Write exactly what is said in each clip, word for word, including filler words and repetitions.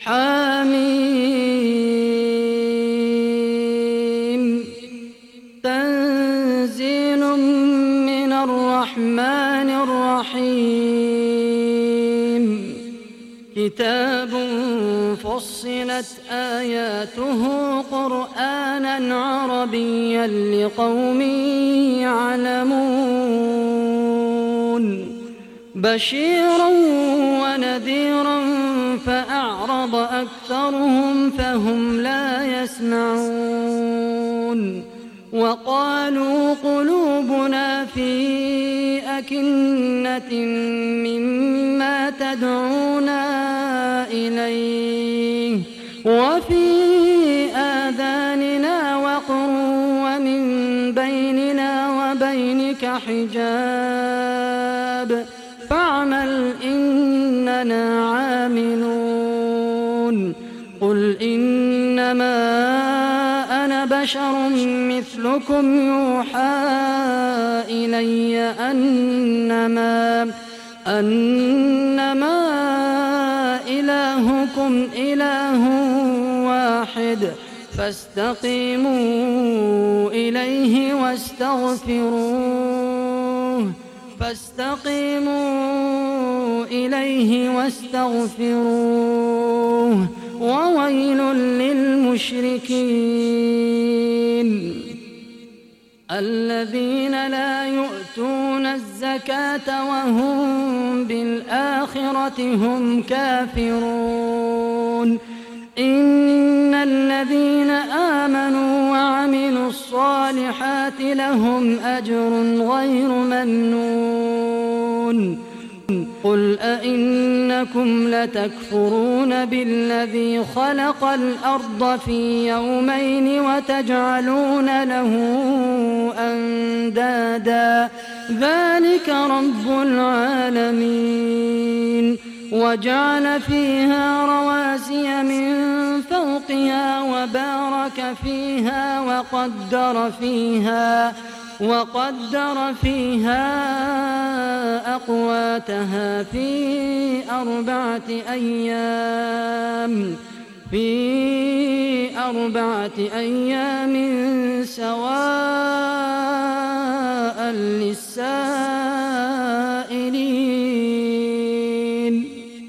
حميم تنزيل من الرحمن الرحيم كتاب فصلت آياته قرآنا عربيا لقوم يعلمون بشيرا ونذيرا فأعرض أكثرهم فهم لا يسمعون وقالوا قلوبنا في أكنة مما تدعونا إليه وفي آذاننا وقر ومن بيننا وبينك حجاب فاعمل إننا عاملون قل إنما أنا بشر مثلكم يوحى إلي أنما أنما إلهكم إله واحد فاستقيموا إليه واستغفروه فاستقيموا إليه واستغفروه وويل للمشركين الذين لا يؤتون الزكاة وهم بالآخرة هم كافرون إن الذين آمنوا وعملوا الصالحات لهم أجر غير ممنون قل أئنكم لتكفرون بالذي خلق الأرض في يومين وتجعلون له أندادا ذلك رب العالمين وجعل فيها رواسي من فوقها وبارك فيها وقدر فيها وقدر فيها أقواتها في أربعة أيام في أربعة أيام سواء للسائلين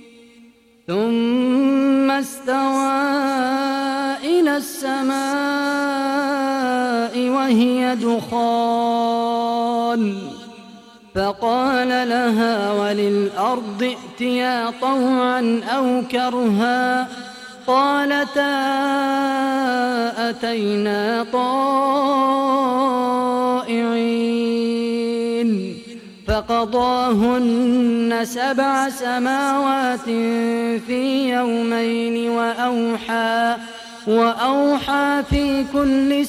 ثم استوى إلى السماء وهي دخان فقال لها وللأرض ائتيا طوعا أو كرها قالتا أتينا طائعين فقضاهن سبع سماوات في يومين وأوحى وأوحى في كل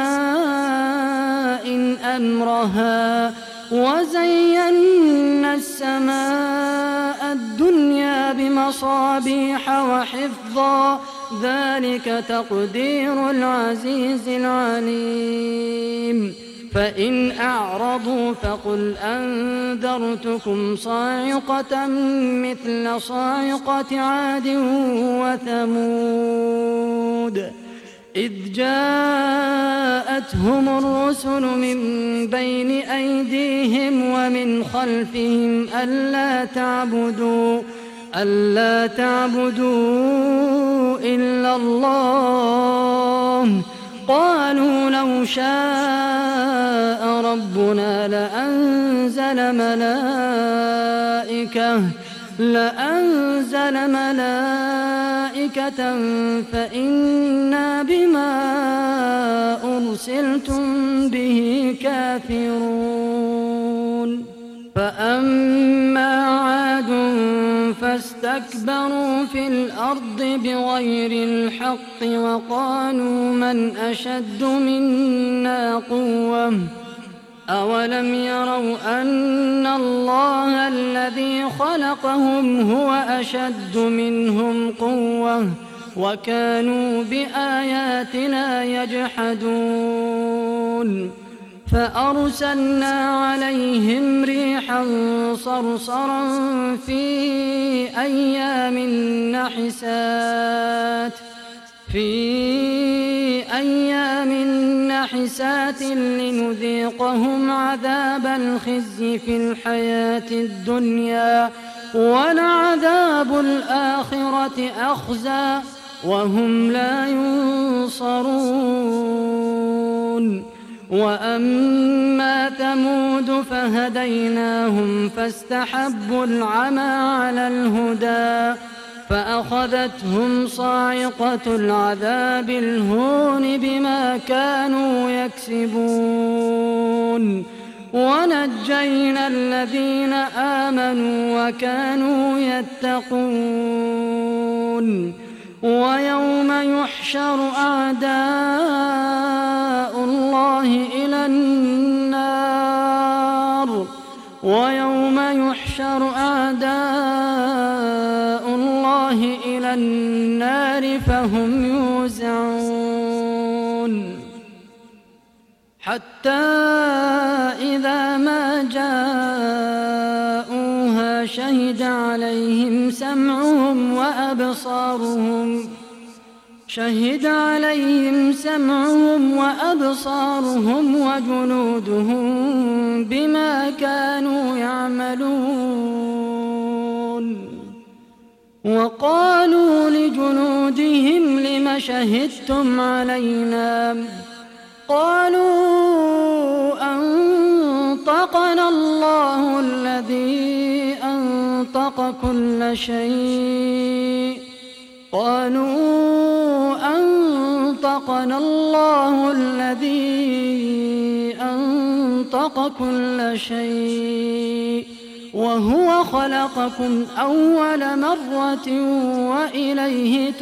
سماء أمرها وزينا السماء الدنيا بمصابيح وحفظا ذلك تقدير العزيز العليم فإن أعرضوا فقل أنذرتكم صاعقة مثل صاعقة عاد وثمود إذ جاءتهم الرسل من بين أيديهم ومن خلفهم ألا تعبدوا ألا تعبدوا إلا الله قالوا لو شاء ربنا لأنزل ملائكة لأنزل ملائكة فإنا بما أرسلتم به كافرون فأما عاد فاستكبروا في الأرض بغير الحق وقالوا من أشد منا قوة أولم يروا أن الله الذي خلقهم هو أشد منهم قوة وكانوا بآياتنا يجحدون فأرسلنا عليهم ريحا صرصرا في أيام نحسات في أيام نحسات لنذيقهم عذاب الخزي في الحياة الدنيا ولعذاب الآخرة أخزى وهم لا ينصرون. وأما ثمود فهديناهم فاستحبوا العمى على الهدى فأخذتهم صاعقة العذاب الهون بما كانوا يكسبون ونجينا الذين آمنوا وكانوا يتقون. ويوم يحشر أعداء الله إلى النار ويوم يحشر أعداء الله إلى النار فهم يوزعون حتى إذا ما جاءوها شهد عليهم سمعهم وأبصارهم شهد عليهم سمعهم وأبصارهم وجلودهم بما كانوا يعملون. وقالوا لجلودهم لم شهدتم علينا قالوا أنطقنا الله الذي أنطق كل شيء قالوا أنطقنا الله الذي أنطق كل شيء وهو خلقكم أول مرة وإليه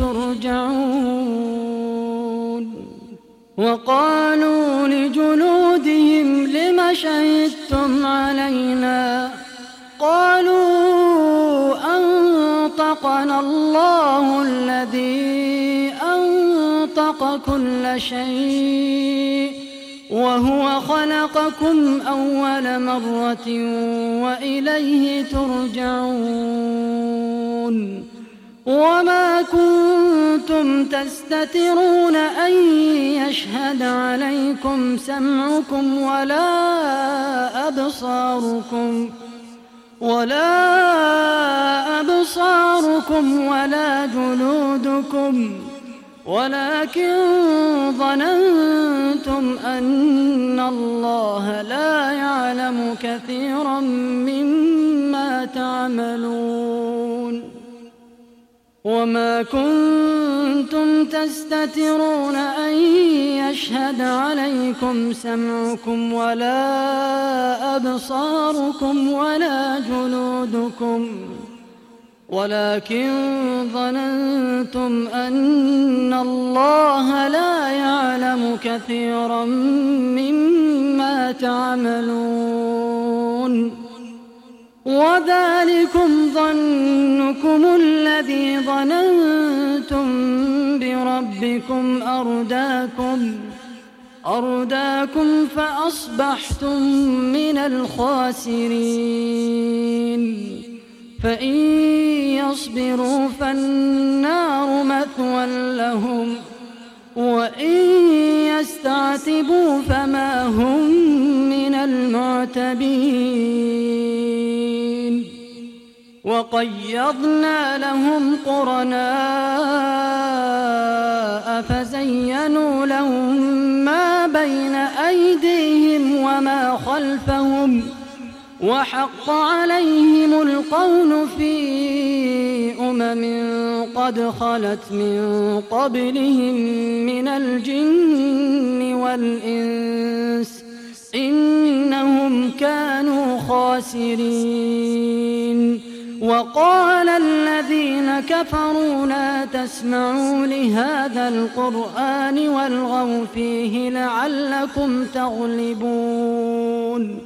ترجعون. وقالوا لجلودهم لم شهدتم علينا قالوا أنطقنا الله الذي أنطق كل شيء وهو خلقكم أول مرة وإليه ترجعون. وما كنتم تستترون أن يشهد عليكم سمعكم ولا أبصاركم ولا أبصاركم ولا جلودكم ولكن ظننتم أن الله لا يعلم كثيرا مما تعملون. وما كنتم تستترون أن يشهد عليكم سمعكم ولا أبصاركم ولا جلودكم ولكن ظننتم أن الله لا يعلم كثيرا مما تعملون. وذلكم ظنكم الذي ظننتم بربكم أرداكم أرداكم فأصبحتم من الخاسرين. فإن يصبروا فالنار مثوى لهم وإن يستعتبوا فما هم من المعتبين. وقيضنا لهم قرناء فزينوا لهم ما بين أيديهم وما خلفهم وحق عليهم القول في أمم قد خلت من قبلهم من الجن والإنس إنهم كانوا خاسرين. وقال الذين كفروا لا تسمعوا لهذا القرآن والغوا فيه لعلكم تغلبون.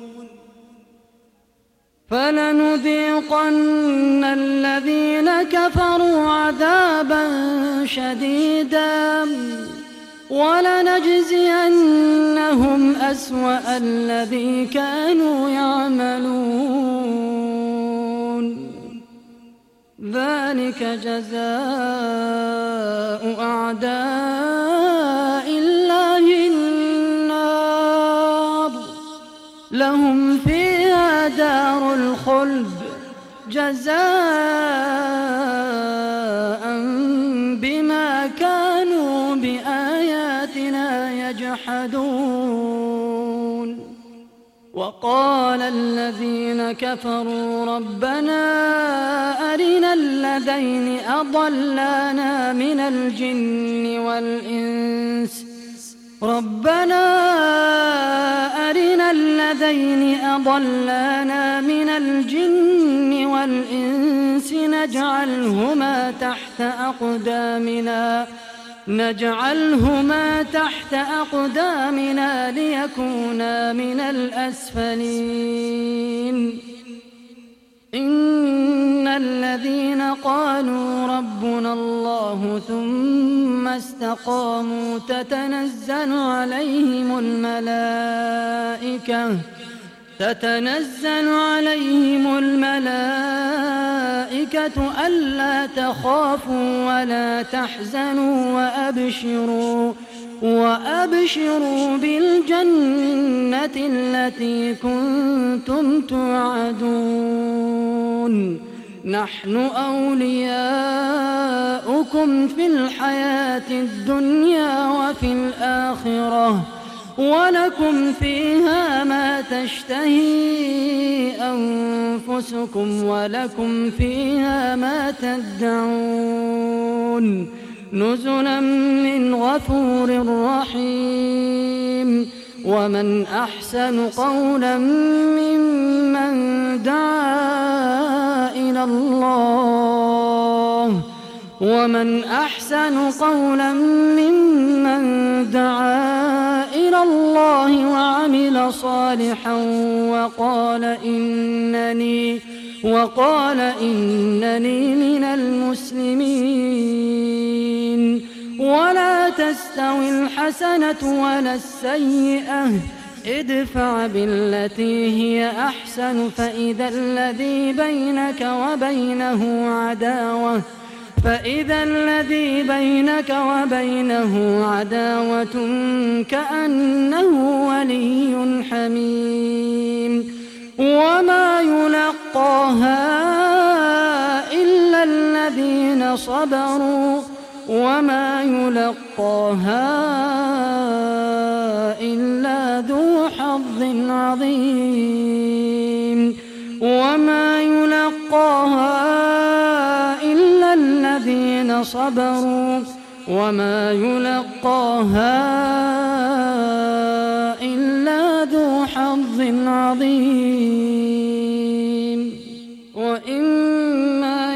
فلنذيقن الذين كفروا عذابا شديدا ولنجزينهم أسوأ الذي كانوا يعملون ذلك جزاء أعداء الله النار لهم فيها دار الخلد جزاء بما كانوا بآياتنا يجحدون وقال الذين كفروا ربنا أرنا الذين أضلانا من الجن والإنس ربنا أرنا الذين أضلانا من الجن والإنس نجعلهما تحت أقدامنا نجعلهما تحت أقدامنا ليكونا من الأسفلين إن الذين قالوا ربنا الله ثم استقاموا تتنزل عليهم الملائكة تتنزل عليهم الملائكة ألا تخافوا ولا تحزنوا وأبشروا وأبشروا بالجنة التي كنتم توعدون نحن أولياؤكم في الحياة الدنيا وفي الآخرة ولكم فيها ما تشتهي أنفسكم ولكم فيها ما تدعون نزلا من غفور رحيم ومن أحسن قولا ممن دعا إلى الله ومن أحسن قولا ممن دعا إلى الله وعمل صالحا وقال إنني وقال إنني من المسلمين ولا تستوي الحسنة ولا السيئة ادفع بالتي هي أحسن فإذا الذي بينك وبينه عداوة فإذا الذي بينك وبينه عداوة كأنه ولي حميم وما يلقاها إلا الذين صبروا وما يلقاها إلا ذو حظ عظيم وما يلقاها إلا الذين صبروا وما يلقاها إلا ذو حظ عظيم وإما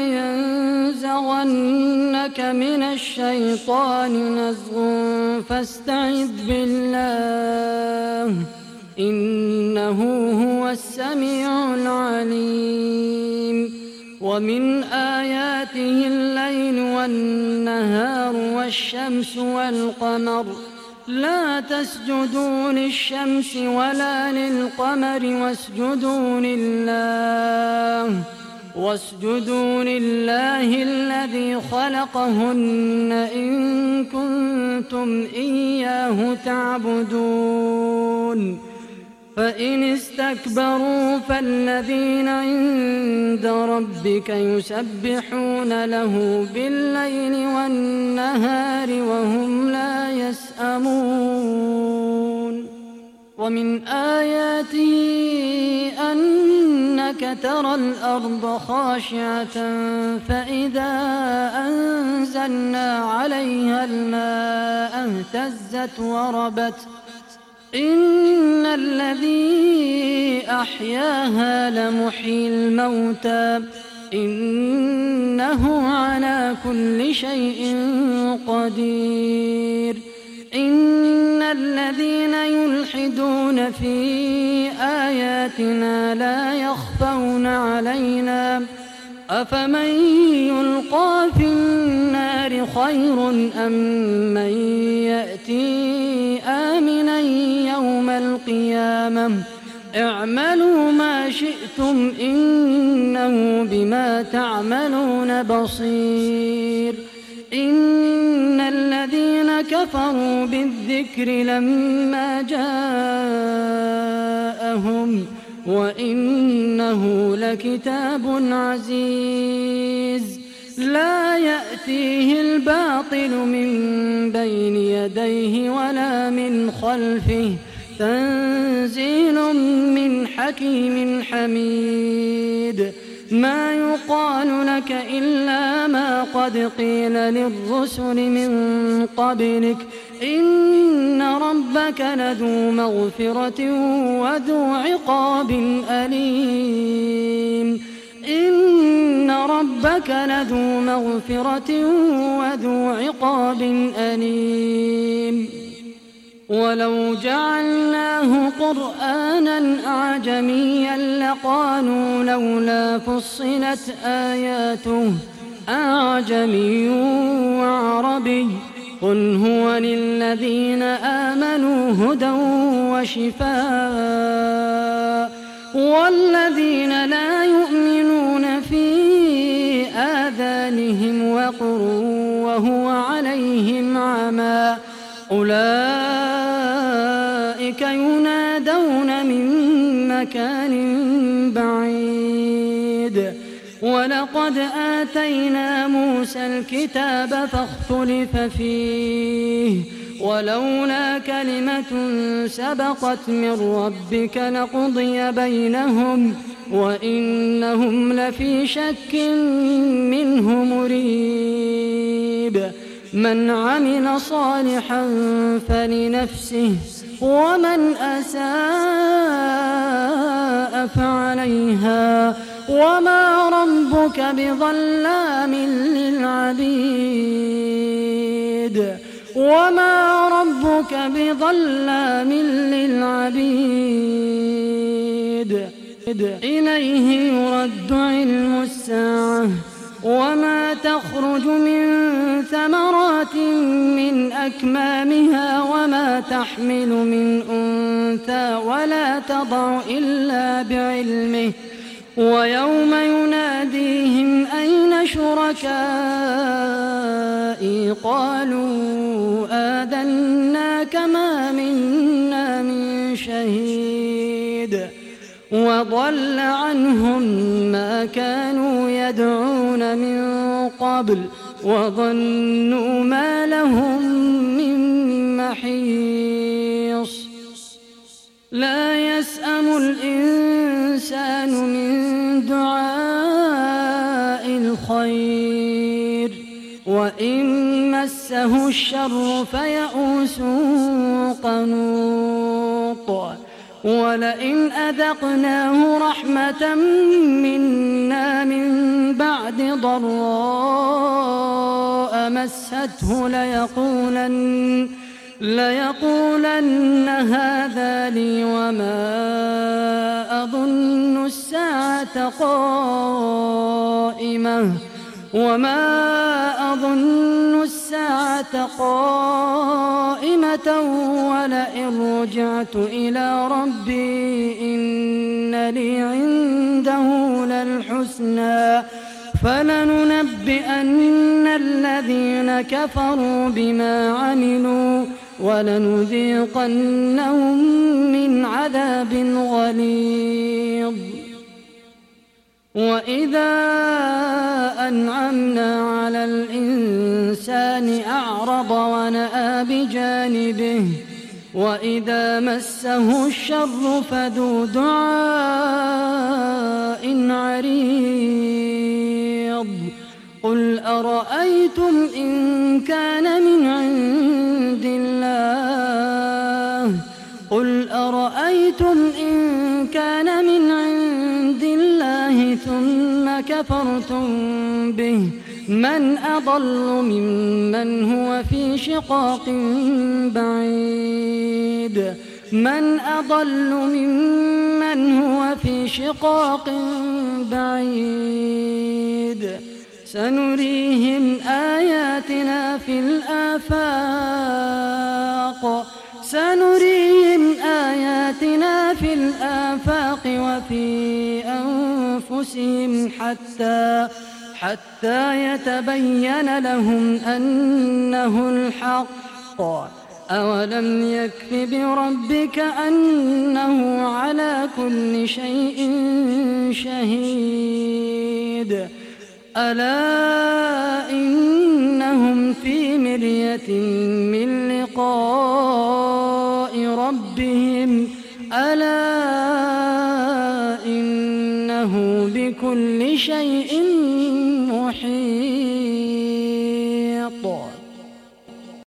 ينزغنك من الشيطان نزغ فاستعذ بالله إنه هو السميع العليم ومن آياته الليل والنهار والشمس والقمر لا تسجدوا للشمس ولا للقمر واسجدوا لله واسجدوا لله الذي خلقهن إن كنتم إياه تعبدون فإن استكبروا فالذين عند ربك يسبحون له بالليل والنهار وهم لا يسأمون ومن آياته أنك ترى الأرض خاشعة فإذا أنزلنا عليها الماء اهتزت وربت إن الذي أحياها لمحيي الموتى إنه على كل شيء قدير إن الذين يلحدون في آياتنا لا يخفون علينا أفمن يلقى في النار خير أم من يأتي آمنا يوم القيامة اعملوا ما شئتم إنه بما تعملون بصير إن الذين كفروا بالذكر لما جاءهم وإنه لكتاب عزيز لا يأتيه الباطل من بين يديه ولا من خلفه تنزيل من حكيم حميد ما يقال لك إلا ما قد قيل للرسل من قبلك إن ربك لذو مغفرة وذو عقاب أليم إن ربك لذو مغفرة وذو عقاب أليم ولو جعلناه قرآنا أعجميا لقالوا لولا فصلت آياته أعجمي وعربي قل هو للذين آمنوا هدى وشفاء والذين لا يؤمنون في آذانهم وقر وهو عليهم عمى أولئك ينادون من مكان بعيد ولقد آتينا موسى الكتاب فاختلف فيه ولولا كلمة سبقت من ربك لقضي بينهم وإنهم لفي شك منه مريب من عمل صالحا فلنفسه ومن أساء فعليها وما ربك بظلام للعبيد وما ربك بظلام للعبيد إليه يرد علم الساعة وما تخرج من ثمرات من أكمامها وما تحمل من أنثى ولا تضع إلا بعلمه ويوم يناديهم أين شركائي قالوا آذناك ما منا من شهيد وضل عنهم ما كانوا يدعون من قبل وظنوا ما لهم من محيص لا يسأم الإنسان من دعاء الخير وإن مسه الشر فيئوس قنوط ولئن أذقناه رحمة منا من بعد ضراء مسته ليقولن ليقولن هذا لي وما أظن الساعة قائمة وما أظن الساعة قائمة ولئن رجعت إلى ربي إن لي عنده للحسنى فلننبئن الذين كفروا بما عملوا ولنذيقنهم من عذاب غليظ وإذا أنعمنا على الإنسان أعرض ونأى بجانبه وإذا مسه الشر فذو دعاء عريض قل أرأيتم إن كان من عند الله قل أرأيتم إن كان من عند الله ثم كفرتم به من أضل ممن هو في شقاق بعيد من أضل ممن هو في شقاق بعيد سنريهم آياتنا في الآفاق سنريهم آياتنا في الآفاق وفي أنفسهم حتى حتى يتبين لهم أنه الحق أولم يكف بربك أنه على كل شيء شهيد ألا إنهم في مرية من لقاء ربهم ألا إنه بكل شيء محيط.